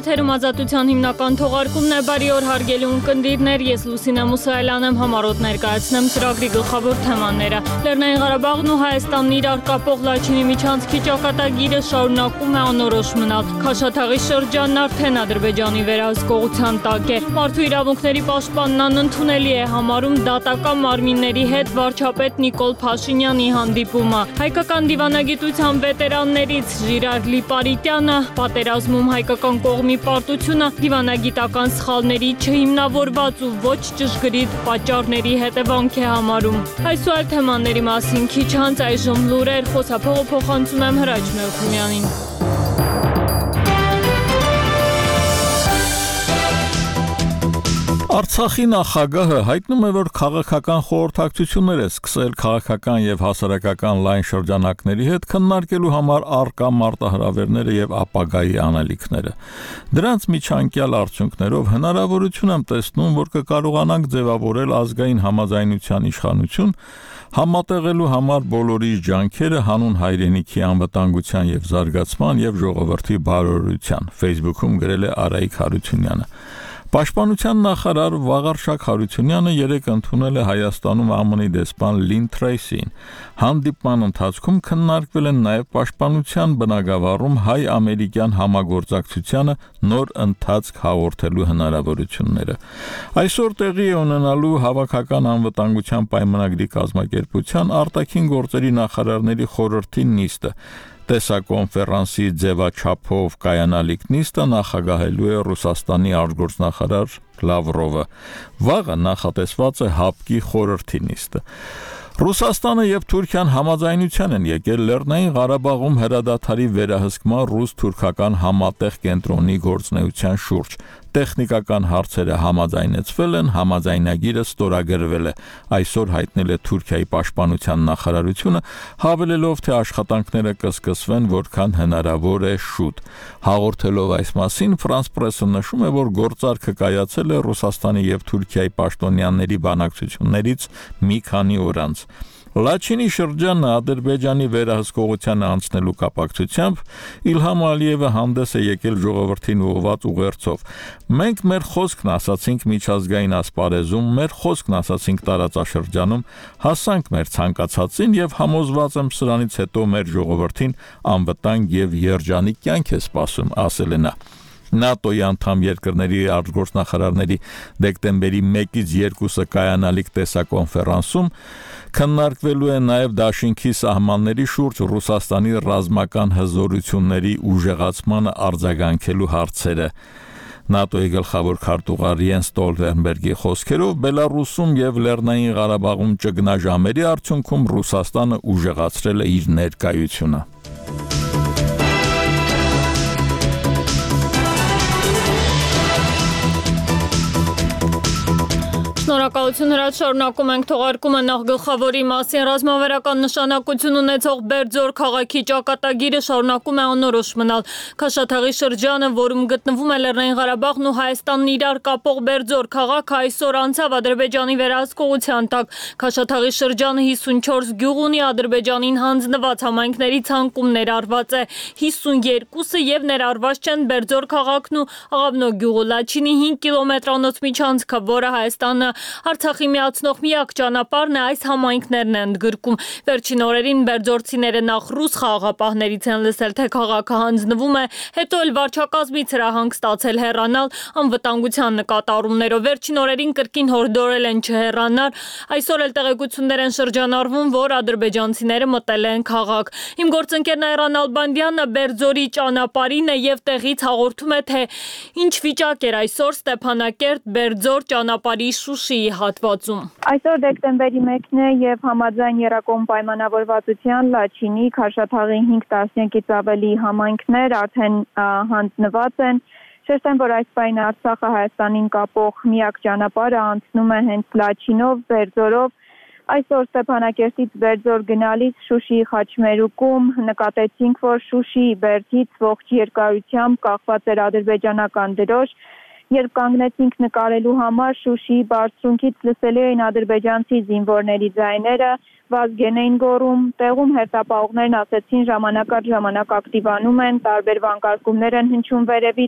Եթերում ազատության հիմնական թողարկումն է, բարի օր հարգելի ունկնդիրներ, ես Լուսինե Մուսայելյան եմ, համառոտ ներկայացնեմ ծրագրի գլխավոր թեմաները։ Լեռնային Ղարաբաղն ու Հայաստանն իրար կապող Լաչինի միջանցքի ճակատագիրը շարունակում է անորոշ մնալ։ Քաշաթաղի շրջանն արդեն Ադրբեջանի վերահսկողության տակ է։ Մարդու իրավունքների պաշտպանն անընդունելի է համարում դատական մարմինների հետ վարչապետ Նիկոլ Փաշինյանի հանդիպումը։ Հայկական դիվանագիտության վետերաններից Ժիրար Լիպարիտյանը պատերազմում հայկական կողմի պարտությունը դիվանագիտական սխալների չհիմնավորված ու ոչ ճշգրիտ պատճառների հետևանք է համարում։ Այս ու այլ թեմաների մասին քիչ անց այժմ լուրեր, խոսափողը փոխանցում եմ Հրաչ Մելքումյանին։ Արցախի նախագահը հայտնում է, որ քաղաքական խորհրդակցություններ է սկսել քաղաքական եւ հասարակական լայն շրջանակների հետ քննարկելու համար առկա մարտահրավերները եւ ապագայի անելիքները։ Դրանց միջանկյալ արդյունքներով հնարավորություն եմ տեսնում, որ կկարողանանք ձևավորել ազգային համաձայնության իշխանություն, համատեղելու համար բոլորի ջանքերը հանուն հայրենիքի անվտանգության եւ զարգացման եւ ժողովրդի բարօրության, Facebook-ում գրել է Արայիկ Հարությունյանը։ Պաշտպանության նախարար Վաղարշակ Հարությունյանը երեկ ընդունել է Հայաստանում ԱՄՆ-ի դեսպան Լին Թրեյսին։ Հանդիպման ընթացքում քննարկվել են նաև պաշտպանության բնագավառում հայ-ամերիկյան համագործակցությանը նոր ընթացք հաղորդելու հնարավորությունները։ Այսօր տեղի է ունենալու Հավաքական անվտանգության պայմանագրի կազմակերպության արտաքին գործերի նախարարների խորհրդի նիստը։ Տեսակոնֆերանսի ձևաչափով կայանալիք նիստը նախագահելու է Ռուսաստանի արտգործնախարար Լավրովը։ Վաղը նախատեսված է ՀԱՊԿ-ի խորհրդի նիստը։ Ռուսաստանը եւ Թուրքիան համաձայնության են եկել Լեռնային Ղարաբաղում հրադադարի վերահսկման ռուս-թուրքական համատեղ կենտրոնի գործունեության շուրջ։ Տեխնիկական հարցերը համաձայնեցվել են, համաձայնագիրը ստորագրվել է։ Այսօր հայտնել է Թուրքիայի պաշտպանության նախարարությունը, հավելելով, թե աշխատանքները կսկսվեն որքան հնարավոր է շուտ։ Հաղորդելով այս մասին, Ֆրանս պրեսը նշում է, որ գործարքը կայացել է Ռուսաստանի եւ Թուրքիայի պաշտոնյաների բանակցություններից մի քանի օր անց։ Լաչինի շրջանը Ադրբեջանի վերահսկողությանը անցնելու կապակցությամբ Իլհամ Ալիևը հանդես է եկել ժողովրդին ուղղված ուղերձով։ Մենք մեր խոսքն ասացինք միջազգային ասպարեզում, մեր խոսքն ասացինք տարածաշրջանում, հասանք մեր ցանկացածին եւ համոզված եմ սրանից հետո մեր ժողովրդին անվտանգ եւ երջանիկ կյանք է սպասում, ասել է նա։ ՆԱՏՕ-ի անդամ երկրների արտգործնախարարների դեկտեմբերի 1-ից 2-ը կայանալիք տեսակոնֆերանսում քննարկվելու է նաև դաշինքի սահմանների շուրջ Ռուսաստանի ռազմական հզորությունների ուժեղացմանը արձագանքելու հարցերը։ ՆԱՏՕ-ի գլխավոր քարտուղար Յենս Ստոլտենբերգի խոսքերով Բելարուսում եւ Լեռնային Ղարաբաղում ճգնաժամերի արդյունքում Ռուսաստանը ուժեղացրել է իր ներկայությունը։ Շնորհակալություն Հրաչ, շարունակում ենք թողարկումը նախ գլխավորի մասին։ Ռազմավարական նշանակություն ունեցող Բերձոր քաղաքի ճակատագիրը շարունակում է անորոշ մնալ։ Քաշաթաղի շրջանը, որում գտնվում է Լեռնային Ղարաբաղն ու Հայաստանն իրար կապող Բերձոր քաղաքը, այսօր անցավ Ադրբեջանի վերահսկողության տակ։ Քաշաթաղի շրջանը 54 գյուղ ունի, Ադրբեջանին հանձնված համայնքների ցանկում ներառված է 52-ը եւ ներառված չեն Բերձոր քաղաքն ու Աղավնո գյուղը։ Լաչինի 5 կիլոմետրանոց միջանցքը, որը Հայաստանը Արցախի միացնող միակ ճանապարհն է, այս համայնքներն են ընդգրկում։ Վերջին օրերին բերձորցիները նախ ռուս խաղաղապահներից են լսել, թե քաղաքը հանձնվում է, հետո էլ վարչակազմից հրահանգ ստացել հեռանալ անվտանգության նկատառումներով։ Վերջին օրերին կրկին հորդորել են չհեռանալ։ Այսօր էլ տեղեկություններ են շրջանառվում, որ ադրբեջանցիները մտել են քաղաք։ Իմ գործընկերն Այռան Ալբանդյանը Բերձորի ճանապարհին է եւ տեղից հաղորդում է, թե ինչ վիճակ էր այսօր Ստեփանակերտ Բերձոր ճանապարհի Շուշիի հատվածում։ Այսօր դեկտեմբերի 1-ն է եւ համաձայն Երակոմ պայմանավորվածության Լաչինի, Քաշաթաղի 5 տասնյակից ավելի համայնքներ արդեն հանձնված են։ Շեշտեմ, որ այս պայն Արցախը Հայաստանին կապող միակ ճանապարհը անցնում է հենց Լաչինով, Բերձորով։ Այսօր Ստեփանակերտից Բերձոր գնալիս Շուշիի խաչմերուկում նկատեցինք, որ Շուշիի բերդից ողջ երկարությամբ կախված էր ադրբեջանական դրոշ։ Երբ կանգնեցինք նկարելու համար, Շուշիի բարձրունքից լսելի էին ադրբեջանցի զինվորների ձայները, վազգեն էին գոռում, տեղում հերթապահողներն ասեցին ժամանակ առ ժամանակ ակտիվանում են, տարբեր վանկարկումներ են հնչում վերևից,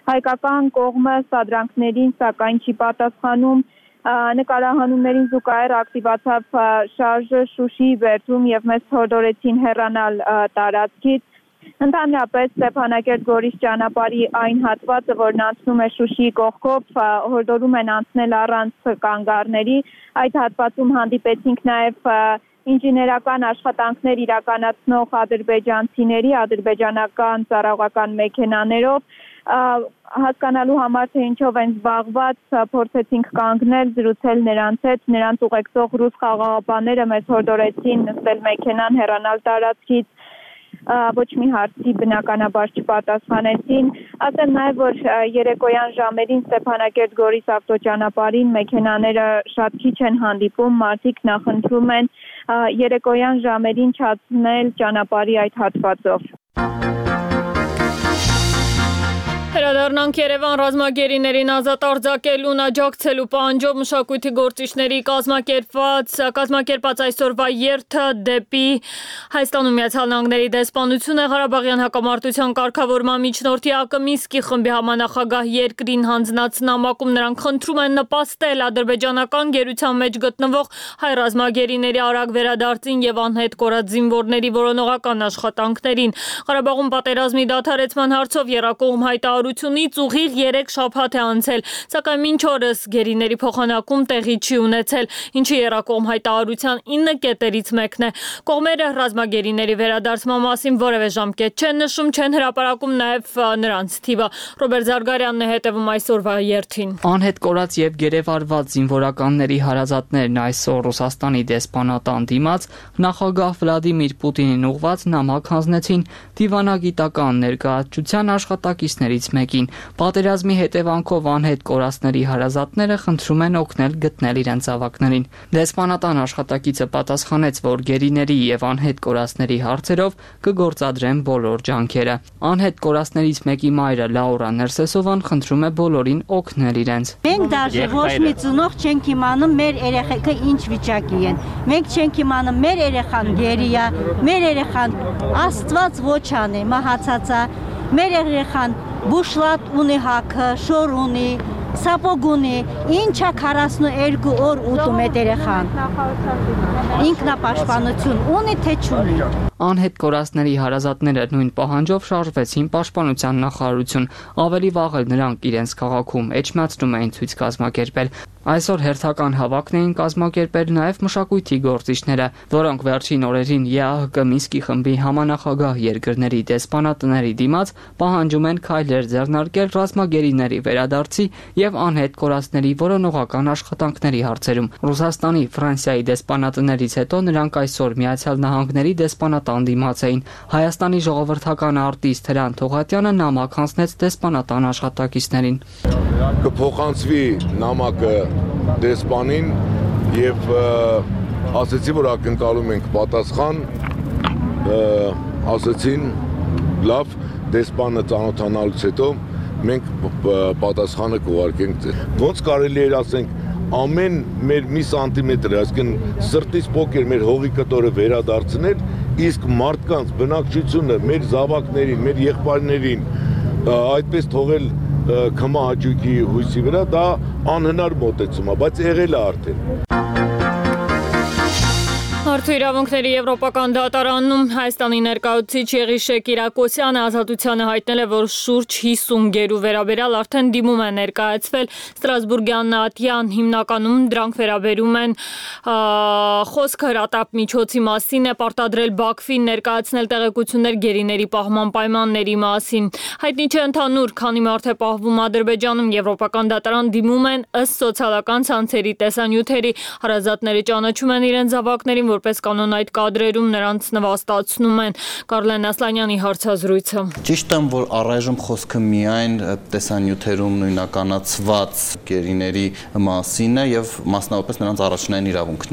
Հայկական կողմը սադրանքներին սակայն չի պատասխանում, նկարահանումներին զուգահեռ ակտիվացավ շարժը Շուշիի բերդում եւ մեզ հորդորեցին հեռանալ տարածքից։ Ընդհանրապես Ստեփանակերտ-Գորիս ճանապարհի այն հատվածը, որն անցնում է Շուշիի կողքով, հորդորում են անցնել առանց կանգառների։ Այդ հատվածում հանդիպեցինք նաեւ ինժեներական աշխատանքներ իրականացնող ադրբեջանցիների, ադրբեջանական ծառայողական մեքենաներով, հասկանալու համար թե ինչով են զբաղված, փորձեցինք կանգնել, զրուցել նրանց հետ, նրանց ուղեկցող ռուս խաղաղապահները մեզ հորդորեցին նստել մեքենան, հեռանալ տարածքից, ոչ մի հարցի բնականաբար չպատասխանեցին։ Ասեմ նաև, որ երեկոյան ժամերին Ստեփանակերտ-Գորիս ավտոճանապարհին մեքենաները շատ քիչ են հանդիպում, մարդիկ նախընտրում են երեկոյան ժամերին չացնել ճանապարհի այդ հատվածով։ Հրադառնանք Երևան ռազմագերիներին ազատ արձակելուն աջակցելու պահանջով մշակույթի գործիչների կազմակերպած այսօրվա երթը դեպի Հայաստանում Միացյալ Նահանգների դեսպանությունը Ղարաբաղյան հակամարտության կարգավորման միջնորդի ԱԿՄ խմբի համանախագահ երկրին հանձնած նամակում նրանք խնդրում են նպաստել ադրբեջանական գերության մեջ գտնվող հայ ռազմագերիների արագ վերադարձին եւ անհետ կորած զինվորների որոնողական աշխատանքներին։ Ղարաբաղում պատերազմի դադարեցման հարցով եռակողմ հայտարարությունից ուղիղ 3 շաբաթ է անցել, սակայն մինչ օրս գերիների փոխանակում տեղի չի ունեցել, ինչի եռակողմ հայտարարության 9 կետերից մեկն է։ Կողմերը ռազմագերիների վերադարձման մասին որևէ ժամկետ չեն նշում, չեն հրապարակում նաև նրանց թիվը։ Ռոբերտ Զարգարյանն է հետևում այսօրվա երթին։ Անհետ կորած եւ գերեվարված զինվորականների հարազատներն այսօր Ռուսաստանի դեսպանատան դիմաց նախագահ Վլադիմիր Պուտինին ուղղված նամակ հանձնեցին դիվանագիտական ներկայացության աշխատակիցներից մեկին։ Պատերազմի հետևանքով անհետ կորածների հարազատները խնդրում են օգնել գտնել իրենց զավակներին։ Դեսպանատան աշխատակիցը պատասխանեց, որ գերիների եւ անհետ կորածների հարցերով կգործադրեն բոլոր ջանքերը։ Անհետ կորածներից մեկի մայրը Լաուրա Ներսեսովան խնդրում է բոլորին օգնել իրենց։ Մենք դաժե ոչ մի ծնող չենք իմանում մեր երեխեքը ինչ վիճակի են։ Մենք չենք իմանում մեր երեխան գերի է, մեր երեխան Աստված ոչ անի, մահացած է, մեր երեխան բուշլատ ունի հակը, շոր ունի, սապոգ ունի, ինչա 42 օր ուտում է երեխան։ Ինքնապաշտպանություն ունի թե չունի։ Անհետ կորածների հարազատները նույն պահանջով շարժվեցին Պաշտպանության նախարարություն, ավելի վաղ էլ նրանք իրենց քաղաքում էջմիածնում էին ցույց կազմակերպել։ Այսօր հերթական հավաքն էին կազմակերպել նաև մշակույթի գործիչները, որոնք վերջին օրերին ԵԱՀԿ Մինսկի խմբի համանախագահ երկրների դեսպանատների դիմաց պահանջում են քայլեր ձեռնարկել ռազմագերիների վերադարձի եւ անհետ կորածների որոնողական աշխատանքների հարցերում։ Ռուսաստանի, Ֆրանսիայի դեսպանատներից հետո նրանք այսօր Միացյալ Նահանգների դեսպանատան դիմաց էին։ Հայաստանի ժողովրդական արտիստ Հրանտ Թողատյանը նամակ հանձնեց դեսպանատան աշխատակիցներին։ Կփոխանցվի նամակը դեսպանին եւ ասացի, որ ակնկալում ենք պատասխան, ասացին լավ, դեսպանը ծանոթանալուց հետո մենք պատասխանը կուղարկենք ձեզ։ Ոնց կարելի է ասենք ամեն մեր մի սանտիմետր, այսինքն սրտից փոքր մեր հողի կտորը վերադարձնել, իսկ մարդկանց բնակչությունը, մեր զավակներին, մեր եղբայրներին այդպես թողել կմահաճույքի հույսի վրա, դա անհնար մոտեցում է, բայց եղել է արդեն։ Մարդու իրավունքների եվրոպական դատարանում Հայաստանի ներկայացուցիչ Եղիշե Կիրակոսյանը ազատությանը հայտնել է, որ շուրջ 50 գերու վերաբերյալ արդեն դիմում է ներկայացվել Ստրասբուրգյան Ատյան, հիմնականում դրանք վերաբերում են խոսքը հրատապ միջոցի մասին է, պարտադրել Բաքվին ներկայացնել տեղեկություններ գերիների պահման պայմանների մասին։ Հայտնի չէ ընդհանուր քանի մարդ է պահվում Ադրբեջանում, եվրոպական դատարան դիմում են ըստ սոցիալական ցանցերի տեսանյութերի, հարազատները ճանաչում են իրենց զավակներին, որպես կանոն այդ կադրերում նրանց նվաստացնում են։ Կարլեն Ասլանյանի հարցազրույցը։ Ճիշտ եմ, որ առայժմ խոսքը միայն տեսանյութերում նույնականացված գերիների մասին է եւ մասնավորապես նրանց առաջնային իրավունքների։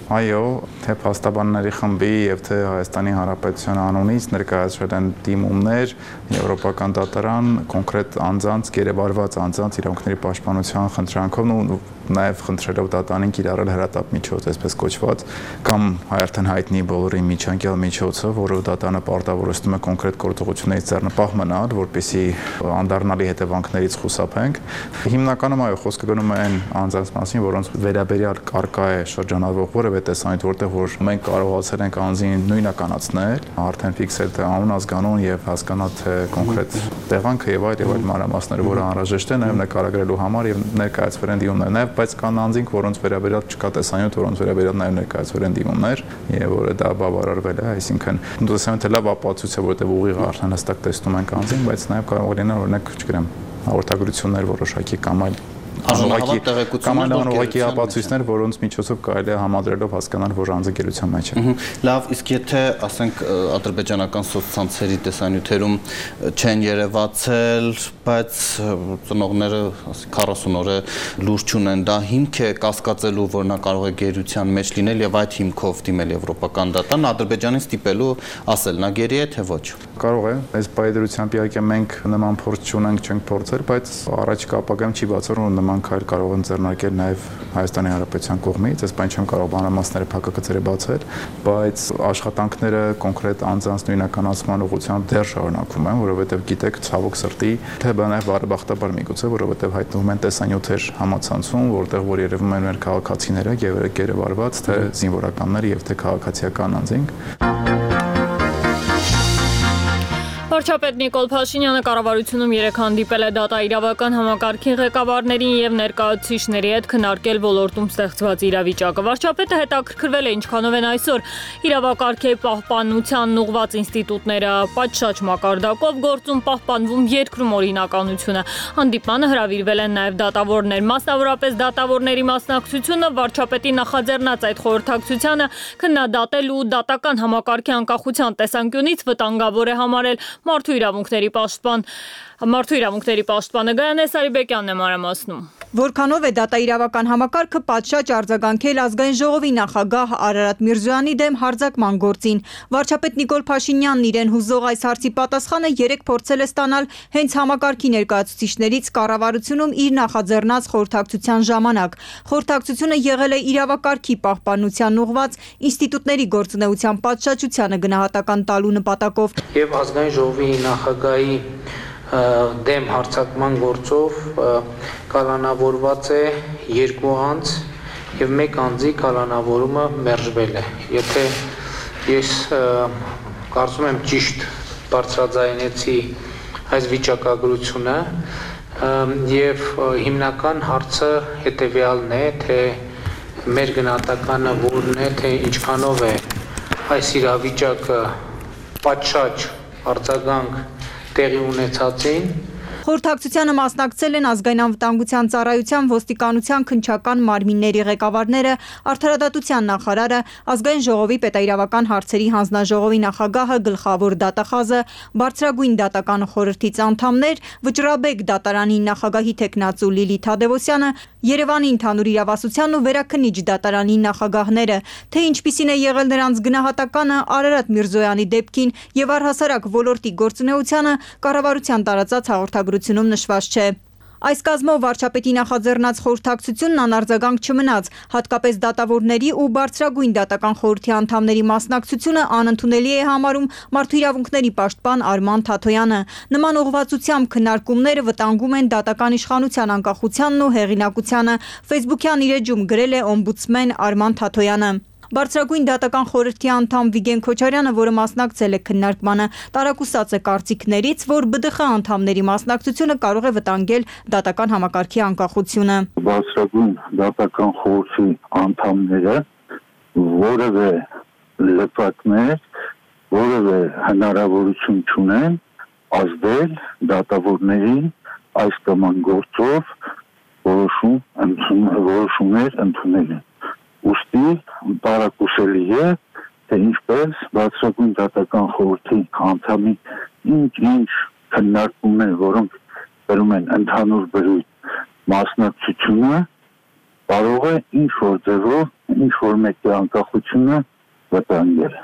Այո, թե փաստաբանների խմբի եւ թե Հայաստանի Հանրապետության անունից ներկայացվել են դիմումներ Եվրոպական դատարան կոնկրետ անձանց, գերեվարված անձանց իրավունքների պաշտպանության խնդրանքով ու նաև խնդրելով դատարանին կիրառել հրատապ միջոց, այսպես կոչված, կամ հայերեն հայտնի բոլորի միջանկյալ միջոցը, որը դատարանը պարտավորեցնում է կոնկրետ գործողություններից ձեռնպահ մնալ, որպեսզի անդառնալի հետևանքներից խուսափենք։ Հիմնականում այո, խոսքը գնում է այն անձանց մասին, որոնց վերաբերյալ կարգա է շրջանառվող որևէ տեսանյութ, որտեղ որ մենք կարողացել ենք անձին նույնականացնել, արդեն ֆիքսել թե անուն, ազգանուն եւ հասկանալ թե կոնկրետ տեղանքը եւ այլ մանրամասները, որը անհրաժեշտ է նաեւ նկարագրելու համար եւ ներկայացվել են դիմումներ, նաեւ բայց կան անձինք, որոնց վերաբերյալ չկա տեսանյութ, որոնց վերաբերյալ նաեւ ներկայացվել են դիմումներ եւ որը դա բավարարվել է, այսինքն տեսանյութը թե լավ ապացույց է, որտեղ ուղիղ արդեն հստակ տեսնում ենք անձին, բայց նաեւ կարող է լինել օրինակ, չգիտեմ, հաղորդագրություններ որոշակի կամ այլ Կամանուղակի ապացույցներ, որոնց միջոցով կարելի է համադրելով հասկանալ, որ անձը գերության մեջ է։ Լավ, իսկ եթե, ասենք, ադրբեջանական սոցցանցերի տեսանյութերում չեն երևացել, բայց ծնողները 40 օր է լուրջ չունեն, դա հիմք է կասկածելու, որ նա կարող է գերության մեջ լինել եւ այդ հիմքով դիմել Եվրոպական դատարան, Ադրբեջանին ստիպելու ասել, նա գերի է թե ոչ։ Կարող է, այս բայդրությամբ իհարկե մենք նման փորձ չունենք, չենք փորձել, բայց առաջիկա ապագայում չի բացառում, որ նման քայլ կարող են ձեռնարկել նաև Հայաստանի Հանրապետության կողմից, այս բան չեմ կարող բանամասները փակագծերը բացել, բայց աշխատանքները կոնկրետ անձանց նույնականացման ուղղությամբ դեռ շարունակվում են, որովհետև գիտեք, ցավոք սրտի, թե բա նաև բարեբախտաբար միգուցե, որովհետև հայտնվում են տեսանյութեր համացանցում, որտեղ որ երևում են մեր քաղաքացիները, գերեվարված, թե զինվորականները եւ թե քաղաքացիական անձինք։ Վարչապետ Նիկոլ Փաշինյանը կառավարությունում 3 հանդիպել է դատաիրավական համակարգի ղեկավարներին եւ ներկայացուցիչների հետ քննարկել ոլորտում ստեղծված իրավիճակը։ Վարչապետը հետաքրքրվել է ինչքանով են այսօր իրավակարգի պահպանությանն ուղղված ինստիտուտները պատշաճ մակարդակով գործում, պահպանվում երկրում օրինականությունը։ Հանդիպմանը հրավիրվել են նաեւ դատավորներ, մասնավորապես դատավորների մասնակցությունը վարչապետի նախաձեռնած այդ խորհրդակցությանը քննադատել ու դատական համակարգի անկախության տեսանկյունից վտանգավոր է համարել Մարդու իրավունքների պաշտպանը Գայանե Սարիբեկյանն է մանրամասնում։ Որքանով է դատաիրավական համակարգը պատշաճ արձագանքել Ազգային ժողովի նախագահ Արարատ Միրզոյանի դեմ հարձակման գործին։ Վարչապետ Նիկոլ Փաշինյանն իրեն հուզող այս հարցի պատասխանը երեկ փորձել է ստանալ հենց համակարգի ներկայացուցիչներից կառավարությունում իր նախաձեռնած խորհրդակցության ժամանակ։ Խորհրդակցությունը եղել է իրավակարգի պահպանությանն ուղղված ինստիտուտների գործունեության պատշաճությանը գնահատական տալու նպատակով։ Եվ Ազգային ժողովի նախագահի դեմ հարձակման գործով կալանավորված է 2 անձ եւ 1 անձի կալանավորումը մերժվել է։ Եթե ես կարծում եմ ճիշտ բարձրաձայնեցի այս վիճակագրությունը եւ հիմնական հարցը հետեւյալն է, թե մեր գնահատականը որն է, թե ինչքանով է այս իրավիճակը պատշաճ արձագանք տեղի ունեցածին։ Խորհրդակցությանը մասնակցել են Ազգային անվտանգության ծառայության, ոստիկանության քննչական մարմինների ղեկավարները, Արդարադատության նախարարը, Ազգային ժողովի պետաիրավական հարցերի հանձնաժողովի նախագահը, գլխավոր դատախազը, բարձրագույն դատական խորհրդից անդամներ, Վճռաբեկ դատարանի նախագահի թեկնածու Լիլիթ Թադևոսյանը, Երևանի ընդհանուր իրավասության ու Վերաքննիչ դատարանի նախագահները, թե ինչպիսին է եղել նրանց գնահատականը Արարատ Միրզոյանի դեպքին եւ առհասարակ ոլորտի գործունեությանը կառավարության տարածած հաղորդագրությունում նշված չէ։ Այս կազմով վարչապետի նախաձեռնած խորհրդակցությունն անարձագանք չմնաց, հատկապես դատավորների ու բարձրագույն դատական խորհրդի անդամների մասնակցությունը անընդունելի է համարում Մարդու իրավունքների պաշտպան Արման Թաթոյանը։ Նման ուղղվածությամբ քննարկումները վտանգում են դատական իշխանության անկախությանն ու հեղինակությանը, Facebook-յան իր էջում գրել է օմբուդսմեն Արման Թաթոյանը։ Բարձրագույն դատական խորհրդի անդամ Վիգեն Քոչարյանը, որը մասնակցել է քննարկմանը, տարակուսած է կարծիքներից, որ ԲԴԽ անդամների մասնակցությունը կարող է վտանգել դատական համակարգի անկախությունը։ Բարձրագույն դատական խորհրդի անդամները որևէ լեփակներ, որևէ հնարավորություն չունեն ազդել դատավորների այս կամ այն գործով որոշումներ ընդունելին։ Ուստի տարակուսելի է, թե ինչպես բարձրագույն դատական խորհրդի անդամի ինչ քննարկումներ, որոնք բերում են ընդհանուր բերույթ մասնակցությունը, կարող է ինչ-որ ձևով ինչ որ մեկի անկախությունը վտանգել։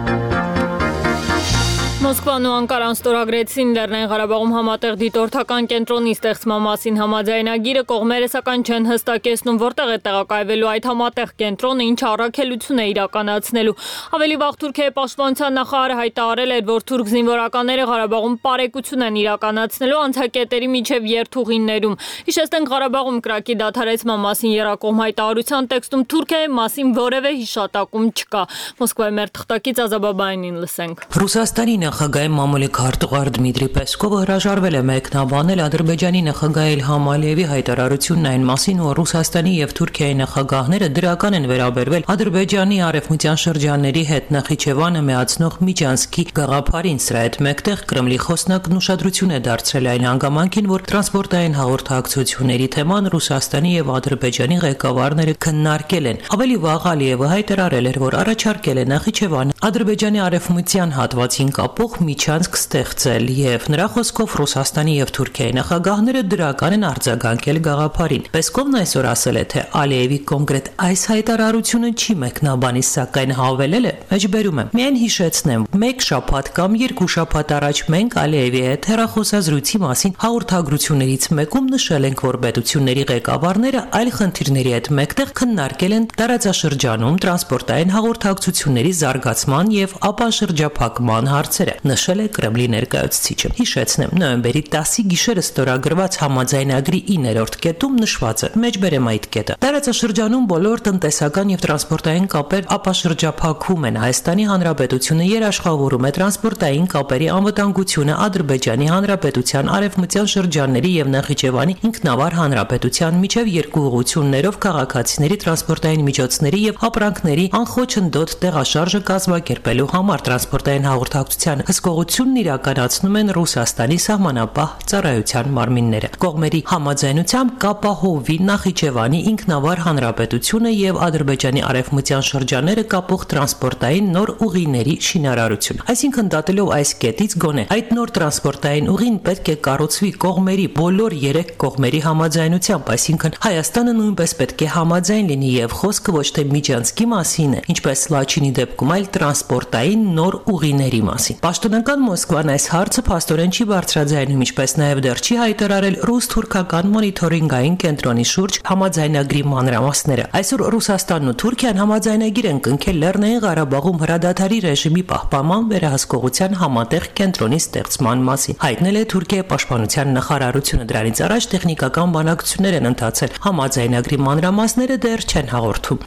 Մոսկվան ու Անկարան ստորագրեցին Լեռնային Ղարաբաղում համատեղ դիտորդական կենտրոնի ստեղծման մասին համաձայնագիրը, կողմերը սակայն չեն հստակեցնում որտեղ է տեղակայվելու այդ համատեղ կենտրոնը, ինչ առաքելություն է իրականացնելու։ Ավելի վաղ Թուրքիայի պաշտպանության նախարարը հայտարարել էր, որ թուրք զինվորականները Ղարաբաղում պարեկություն են իրականացնելու անցակետերի միջև երթուղիներում։ Հիշեցնենք, Ղարաբաղում կրակի դադարեցման մասին եռակողմ հայտարարության տեքստում Թուրքիայի մասին որևէ հիշատակում չկա։ Մոսկվայի մեր թղթակից Ազաբաբայանին լսենք։ Ռուսաստանի նախագահ Մամուլիկ քարտուղար Դմիտրի Պեսկովը հրաժարվել է մեկնաբանել Ադրբեջանի նախագահ Իլհամ Ալիևի հայտարարությունն այն մասին, որ Ռուսաստանի եւ Թուրքիայի նախագահները դրական են վերաբերվել Ադրբեջանի արևմտյան շրջանների հետ Նախիջևանը միացնող Միջանցքի գաղափարին։ Սրա հետ մեկտեղ Կրեմլի խոսնակն ուշադրություն է դարձրել այն հանգամանքին, որ տրանսպորտային հաղորդակցությունների թեման Ռուսաստանի եւ Ադրբեջանի ղեկավարները քննարկել են։ Ավելի վաղ Ալիևը հայտարարել էր, որ առաջարկել է Նախիջևանը Ադրբեջանի արևմտյան հատվածին կապող միջանցք ստեղծել եւ նրա խոսքով Ռուսաստանի եւ Թուրքիայի նախագահները դրական են արձագանքել գաղափարին։ Պեսկովն այսօր ասել է, թե Ալիևի կոնկրետ այս հայտարարությունը չի մեկնաբանի, սակայն հավելել է, մեջբերում եմ. Միայն հիշեցնեմ, մեկ շաբաթ կամ երկու շաբաթ առաջ մենք Ալիևի հետ հեռախոսազրույցի մասին հաղորդագրություններից մեկում նշել ենք, որ պետությունների ղեկավարները այլ խնդիրների հետ մեկտեղ քննարկել են տարածաշրջանում տրանսպորտային հաղորդակցությունների զարգացման եւ ապա շրջափակման հարցերը, նշել է Կրեմլի ներկայացուցիչը։ Հիշեցնեմ, նոյեմբերի 10-ի գիշերը ստորագրված համաձայնագրի 9-րդ կետում նշված է, մեջբերեմ այդ կետը. տարածաշրջանում բոլոր տնտեսական եւ տրանսպորտային կապեր ապա շրջափակվում են։ Հայաստանի Հանրապետությունը երաշխավորում է տրանսպորտային կապերի անվտանգությունը Ադրբեջանի Հանրապետության արևմտյան շրջանների եւ Նախիջևանի ինքնավար հանրապետության միջև երկու ուղղություններով քաղաքացիների տրանսպորտային միջոցների եւ ապրանքների անխոչնդոտ տեղաշարժը կազմակերպելու համար տրանսպորտային հաղորդակցության հսկողությունն իրականացնում են Ռուսաստանի սահմանապահ ծառայության մարմինները։ Կողմերի համաձայնությամբ կապահովվի Նախիջևանի ինքնավար հանրապետությունը եւ Ադրբեջանի արևմտյան շրջանները կապող տրանսպորտային նոր ուղիների շինարարություն։ Այսինքն, դատելով այս կետից գոնե այդ նոր տրանսպորտային ուղին պետք է կառուցվի կողմերի բոլոր 3 կողմերի համաձայնությամբ, այսինքն Հայաստանը նույնպես պետք է համաձայն լինի եւ խոսքը ոչ թե Միջանցքի մասին է, ինչպես Լաչինի դեպքում, այլ տրանսպորտային նոր ուղիների մասին։ Պաշտոնական Մոսկվան այս հարցը փաստորեն չի բարձրաձայնում, ինչպես նաև դեռ չի հայտարարել ռուս-թուրքական մոնիթորինգային կենտրոնի շուրջ համաձայնագրի մանրամասները։ Այսօր Ռուսաստանն ու Թուրքիան համաձայնագիր են կնքել Լեռնային Ղարաբաղում հրադադարի ռեժիմի պահպանման վերահսկողության համատեղ կենտրոնի ստեղծման մասին։ Հայտնել է Թուրքիայի պաշտպանության նախարարությունը։ Դրանից առաջ տեխնիկական բանակցություններ են ընթացել։ Համաձայնագրի մանրամասները դեռ չեն հաղորդում։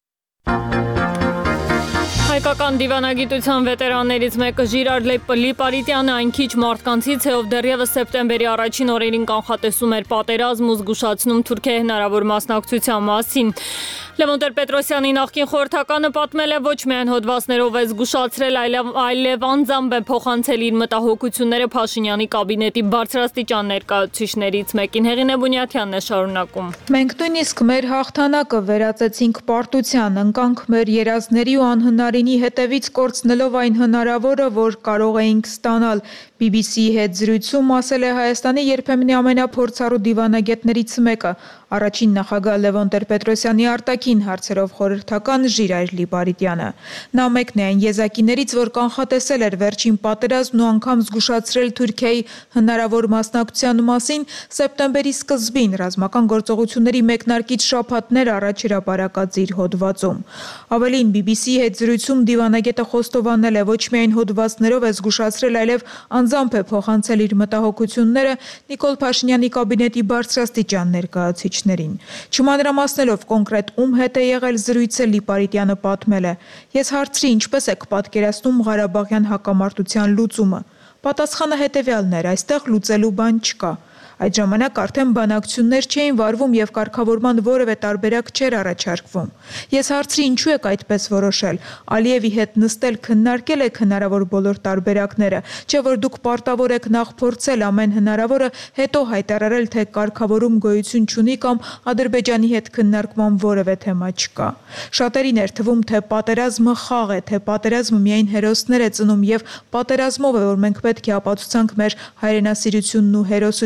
Հայկական դիվանագիտության վետերաններից մեկը Ժիրար Լիպարիտյանը այն քիչ մարդկանցից է, ով դեռևս սեպտեմբերի առաջին օրերին կանխատեսում էր պատերազմ ու զգուշացնում Թուրքիայի հնարավոր մասնակցության մասին։ Լևոն Տեր-Պետրոսյանի նախկին խորհրդականը պատմել է ոչ միայն հոդվածներով է զգուշացրել, այլև անձամբ է փոխանցել իր մտահոգությունները Փաշինյանի կաբինետի բարձրաստիճան ներկայացուցիչներից մեկին։ Հեղինե Բունյաթյանն է շարունակում։ Մենք նույնիսկ մեր հաղթանակը վերածեցինք պարտության, ընկանք մեր երազների ու անհնարինի հետևից կորցնելով այն հնարավորը, որ կարող էինք ստանալ։ BBC-ի հետ զրույցում ասել է Հայաստանի երբեմնի ամենափորձառու դիվանագետներից մեկը, առաջին նախագահ Լևոն Տեր-Պետրոսյանի արտաքին հարցերով խորհրդական Ժիրայր Լիպարիտյանը։ Նա մեկն է այն եզակիներից, որ կանխատեսել էր վերջին պատերազմն ու անգամ զգուշացրել Թուրքիայի հնարավոր մասնակցության մասին սեպտեմբերի սկզբին ռազմական գործողությունների մեկնարկից շաբաթներ առաջ հրապարակած իր հոդվածում։ Ավելին, BBC-ի հետ զրույցում դիվանագետը խոստովանել է ոչ միայն հոդվածներով է զգուշացրել, այլև անձամբ է փոխանցել իր մտահոգությունները Նիկոլ Փաշինյանի կաբինետի բարձրաստիճան ներկայացուցիչներին։ Չմանրամասնելով կոնկրետ ում հետ է եղել զրույցը, Լիպարիտյանը պատմել է. Ես հարցրի ինչպես եք պատկերացնում Ղարաբաղյան հակամարտության լուծումը։ Պատասխանը հետևյալն էր. այստեղ լուծելու բան չկա։ Այդ ժամանակ արդեն բանակցություններ չէին վարվում եւ կարգավորման որևէ տարբերակ չէր առաջարկվում։ Ես հարցրի ինչու եք այդպես որոշել։ Ալիևի հետ նստել քննարկել եք հնարավոր բոլոր տարբերակները, չէ՞ որ դուք պարտավոր եք նախ փորձել ամեն հնարավորը, հետո հայտարարել, թե կարգավորում գոյություն չունի կամ Ադրբեջանի հետ քննարկման որևէ թեմա չկա։ Շատերին էր թվում, թե պատերազմը խաղ է, թե պատերազմը միայն հերոսներ է ծնում եւ պատերազմով է, որ մենք պետք է ապացուցանք մեր հայրենասիրությունն ու հերոսությունը։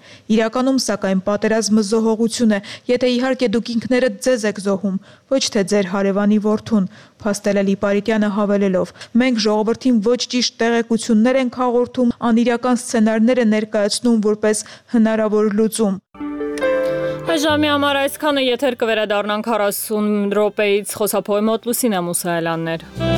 Իրականում, սակայն, պատերազմը զոհողություն է, եթե իհարկե դուք ինքներդ ձեզ եք զոհում, ոչ թե ձեր հարևանի որդուն, փաստել է Լիպարիտյանը հավելելով. Մենք ժողովրդին ոչ ճիշտ տեղեկություններ ենք հաղորդում, անիրական սցենարներ են ներկայացնում որպես հնարավոր լուծում։ Ժամի համար այսքանը, եթեր կվերադառնանք 40 րոպեից, խոսափողի մոտ Լուսինա Մուսայելյաններ։